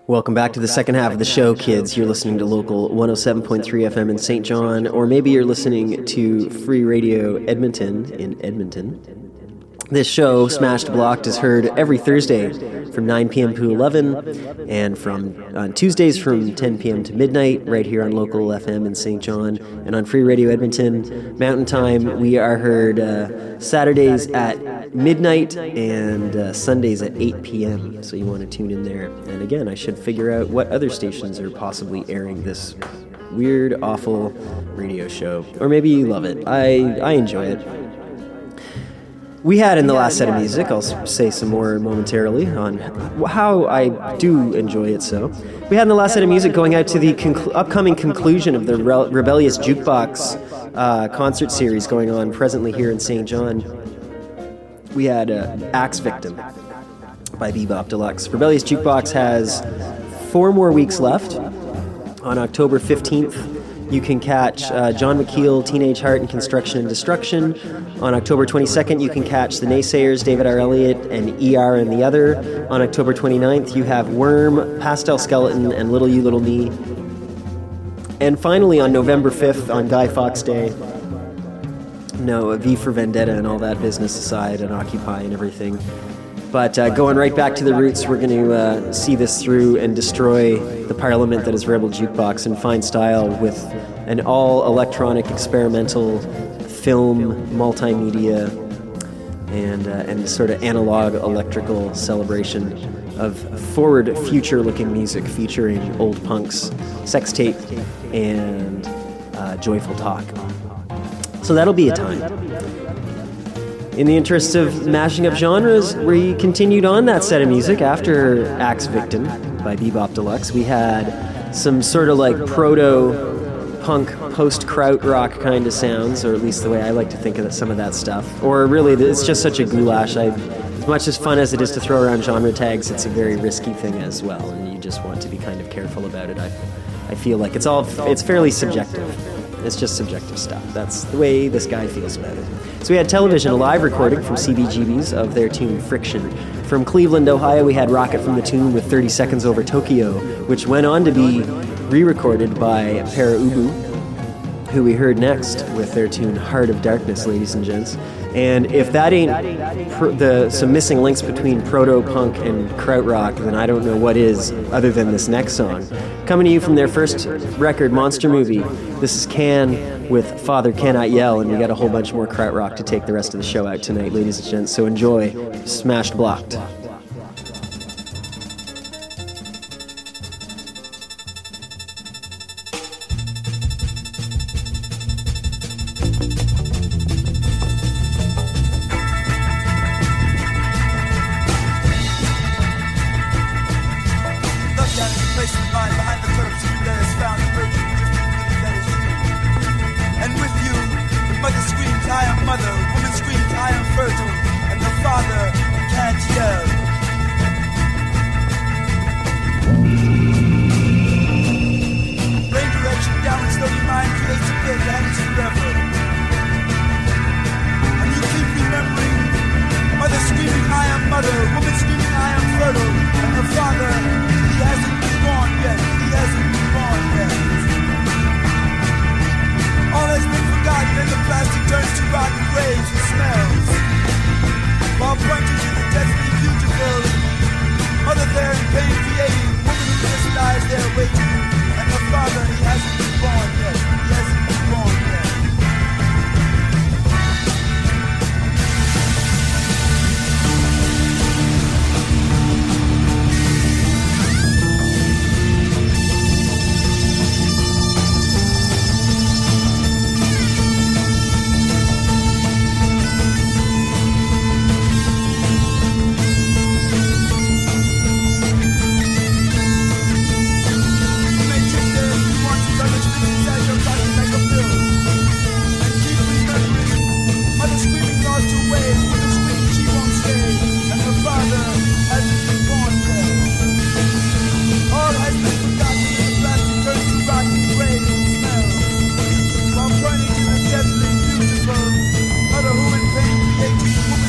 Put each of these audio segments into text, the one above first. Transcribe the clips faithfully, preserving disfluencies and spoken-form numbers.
Welcome back to the second half of the show, kids. You're listening to Local one oh seven point three F M in Saint John, or maybe you're listening to Free Radio Edmonton in Edmonton. This show, Smashed Blocked, is heard every Thursday from nine p.m. to eleven, and from on Tuesdays from ten p.m. to midnight, right here on Local F M in Saint John, and on Free Radio Edmonton. Mountain Time, we are heard uh, Saturdays at midnight and uh, Sundays at eight p.m., so you want to tune in there. And again, I should figure out what other stations are possibly airing this weird, awful radio show. Or maybe you love it. I, I enjoy it. We had in the last set of music, I'll say some more momentarily on how I do enjoy it so. We had in the last set of music going out to the conclu- upcoming conclusion of the Re- Rebellious Jukebox uh, concert series going on presently here in Saint John. We had uh, Axe Victim by Bebop Deluxe. Rebellious Jukebox has four more weeks left. On October fifteenth, you can catch uh, John McKeel, Teenage Heart and Construction and Destruction. On October twenty-second, you can catch The Naysayers, David R. Elliott, and E R and the Other. On October twenty-ninth, you have Worm, Pastel Skeleton, and Little You Little Me. And finally, on November fifth, on Guy Fawkes Day, no, V for Vendetta and all that business aside, and Occupy and everything. But uh, going right back to the roots, we're going to uh, see this through and destroy the parliament that is Rebel Jukebox in fine style with an all-electronic experimental film, multimedia, and, uh, and sort of analog electrical celebration of forward, future-looking music featuring old punks, sex tape, and uh, joyful talk. So that'll be a time. In the interest of mashing up genres, we continued on that set of music after Axe Victim by Bebop Deluxe. We had some sort of like proto-punk, post-krautrock kind of sounds, or at least the way I like to think of some of that stuff. Or really, it's just such a goulash. I, as much as fun as it is to throw around genre tags, it's a very risky thing as well, and you just want to be kind of careful about it. I, I feel like it's all, it's fairly subjective. It's just subjective stuff. That's the way this guy feels about it. So we had Television, a live recording from C B G B's of their tune Friction. From Cleveland, Ohio, we had Rocket from the Tomb with thirty seconds Over Tokyo, which went on to be re-recorded by Para Ubu, who we heard next with their tune Heart of Darkness, ladies and gents. And if that ain't pr- the some missing links between proto-punk and krautrock, then I don't know what is, other than this next song. Coming to you from their first record, Monster Movie, this is Can with Father Cannot Yell, and we got a whole bunch more krautrock to take the rest of the show out tonight, ladies and gents, so enjoy Smashed Blocked.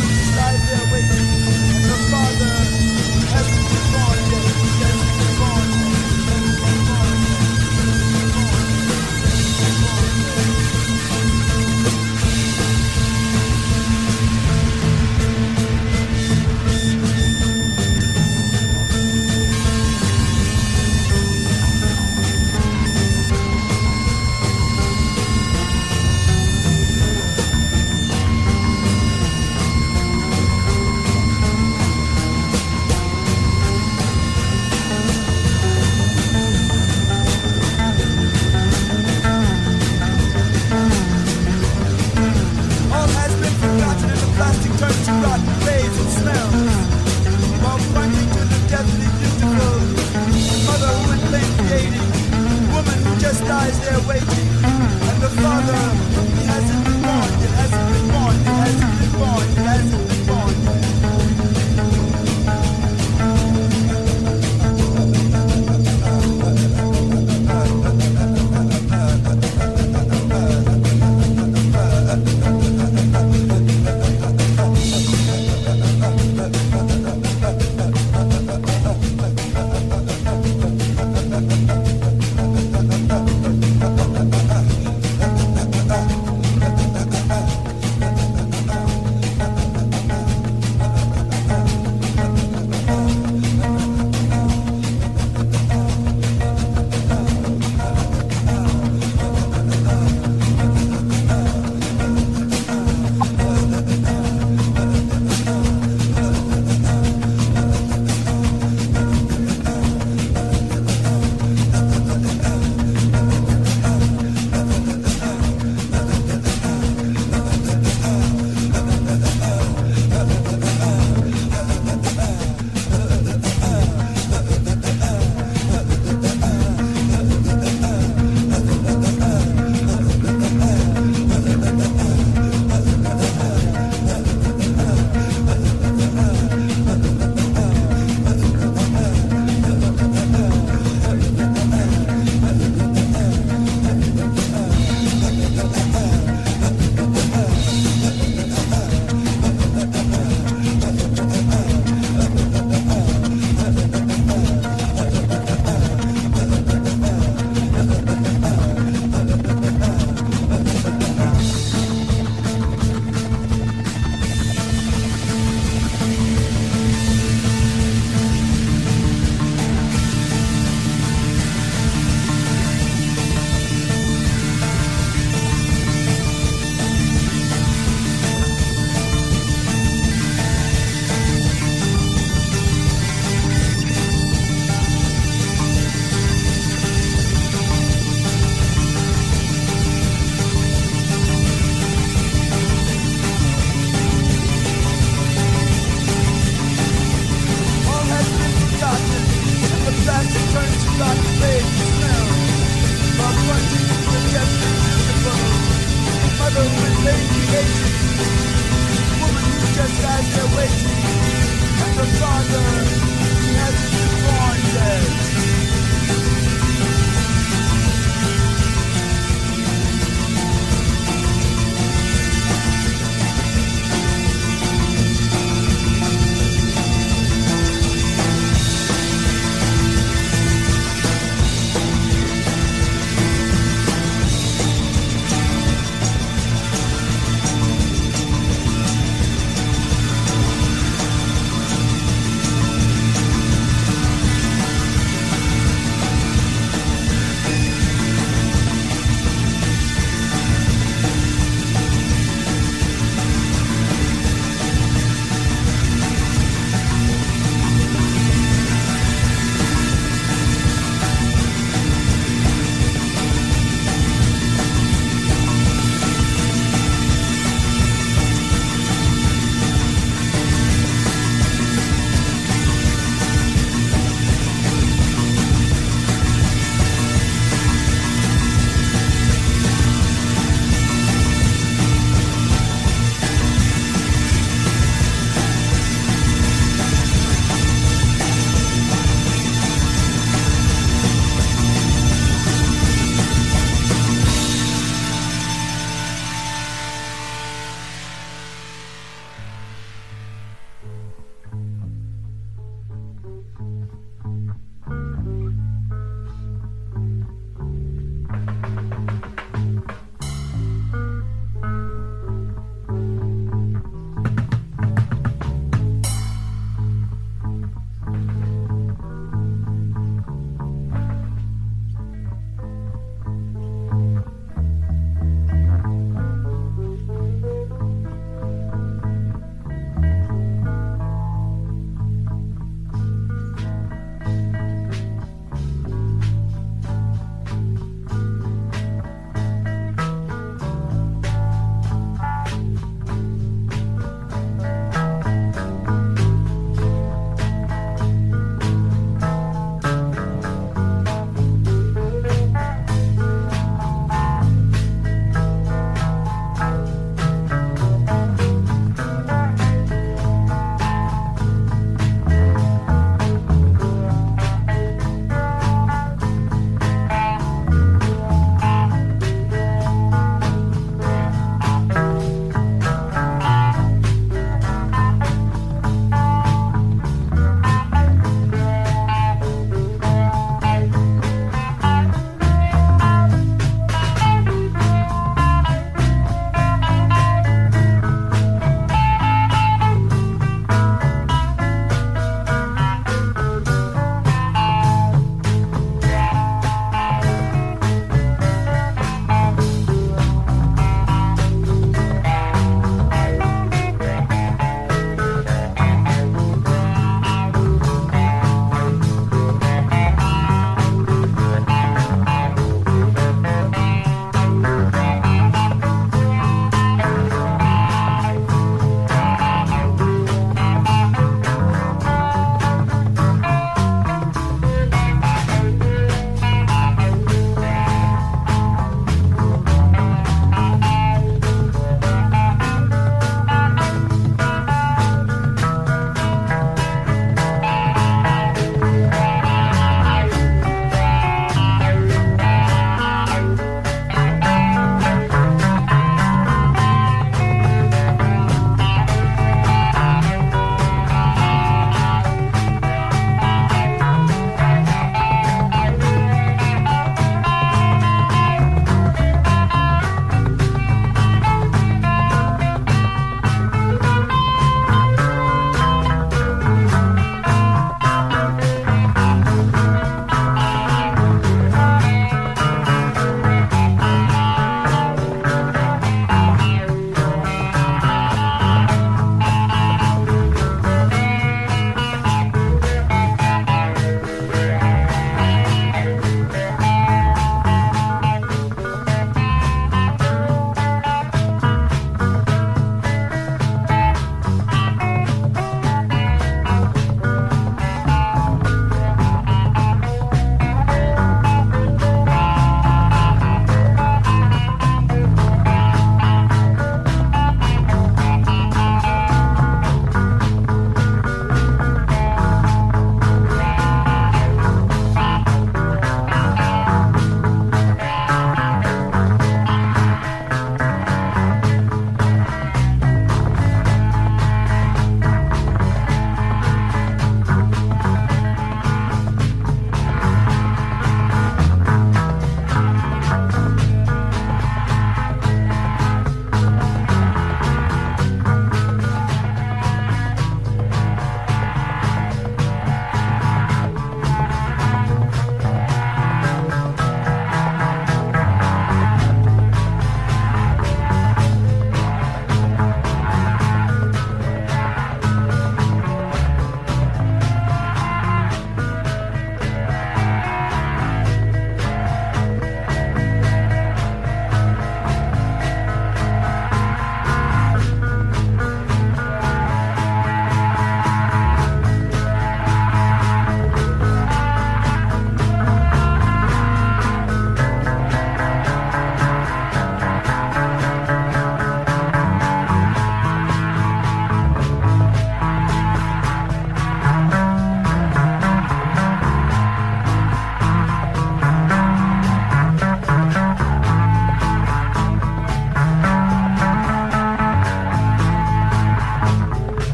Born, yes, yes, born.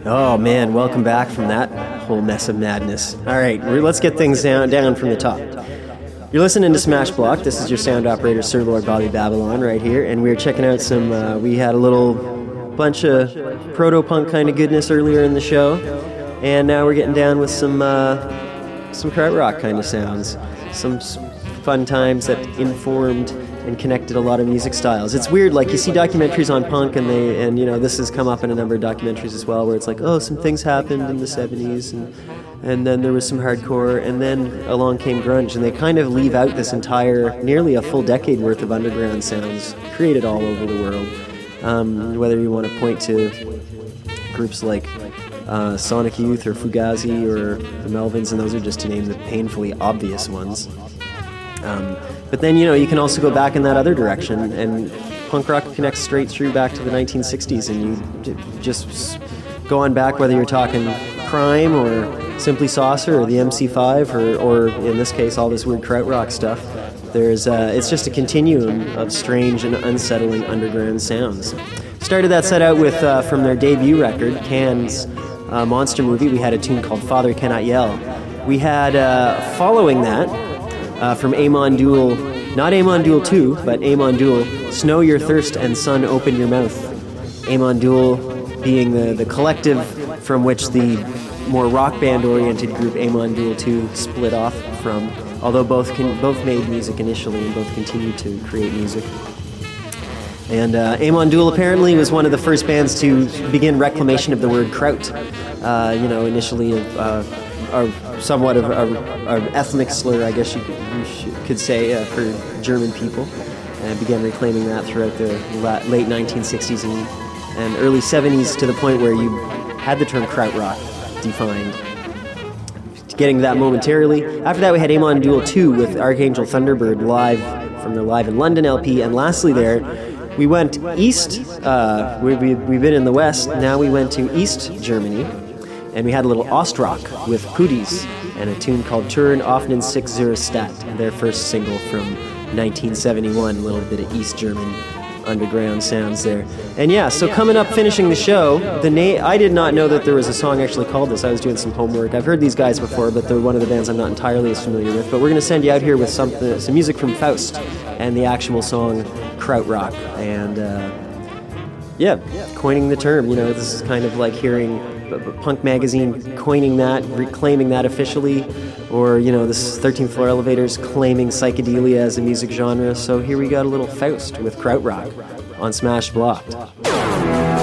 Oh man, welcome back from that whole mess of madness. All right, let's get things down down from the top. You're listening to Smash Block. This is your sound operator, Sir Lord Bobby Babylon, right here, and we were checking out some. Uh, we had a little bunch of proto-punk kind of goodness earlier in the show, and now we're getting down with some uh, some krautrock kind of sounds, some fun times that informed and connected a lot of music styles. It's weird, like you see documentaries on punk, and they, and you know, this has come up in a number of documentaries as well, where it's like, oh, some things happened in the seventies, and and then there was some hardcore, and then along came grunge, and they kind of leave out this entire, nearly a full decade worth of underground sounds created all over the world. Um, whether you want to point to groups like uh, Sonic Youth or Fugazi or the Melvins, and those are just to name the painfully obvious ones. Um, but then, you know, you can also go back in that other direction, and punk rock connects straight through back to the nineteen sixties, and you j- just go on back, whether you're talking Crime or Simply Saucer or the M C five or, or in this case, all this weird krautrock stuff. There's, uh, it's just a continuum of strange and unsettling underground sounds. Started that set out with, uh, from their debut record, Can's uh, Monster Movie, we had a tune called Father Cannot Yell. We had, uh, following that, Uh, from Amon Duel, not Amon Duel two, but Amon Duel, Snow Your Thirst and Sun Open Your Mouth. Amon Duel being the, the collective from which the more rock band-oriented group Amon Duel two split off from, although both can, both made music initially and both continued to create music. And uh, Amon Duel apparently was one of the first bands to begin reclamation of the word kraut. Uh, you know, initially uh, are somewhat of an ethnic slur, I guess you could, you should, could say, uh, for German people, and began reclaiming that throughout the la- late nineteen sixties and, and early seventies, to the point where you had the term krautrock defined. Getting to that momentarily. After that, we had Amon Duel two with Archangel Thunderbird live from their Live in London L P, and lastly there, we went east. Uh, we, we, we've been in the west, now we went to East Germany, and we had a little Ostrock with Pudis and a tune called Turn Offenen six zero Stat, their first single from nineteen seventy-one, a little bit of East German underground sounds there. And yeah, so coming up, finishing the show, the na- I did not know that there was a song actually called this. I was doing some homework. I've heard these guys before, but they're one of the bands I'm not entirely as familiar with. But we're going to send you out here with some, uh, some music from Faust and the actual song Krautrock. And uh, yeah, coining the term. You know, this is kind of like hearing Punk Magazine coining that, reclaiming that officially, or, you know, this thirteenth Floor Elevators claiming psychedelia as a music genre. So here we got a little Faust with Krautrock on Smash Blocked.